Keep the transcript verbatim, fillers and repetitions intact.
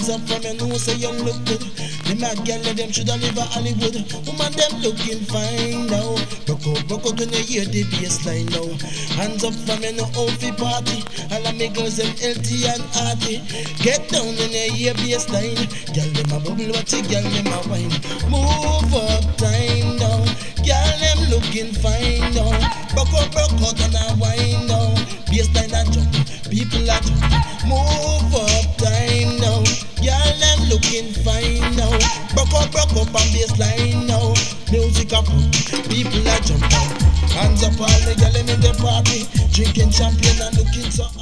Hands up from your nose, say you look good. Them a girl, them shoulda live a Hollywood. Woman, them looking fine now. Broke out, broke out when you hear the bassline now. Hands up from your no outfit party. All of me girls, them healthy and hearty. Get down when you hear bassline. Girl, them a bubble, what you girl, them a wine. Move up time now. Girl, them looking fine now. Broke out, broke out and a wine now. Bassline a jump, people a jump. Move up time now. Girl, them looking fine now. Broke up, broke up and bassline now. Music up, people a jump out. Hands up all the girl in the party, drinking champagne and looking so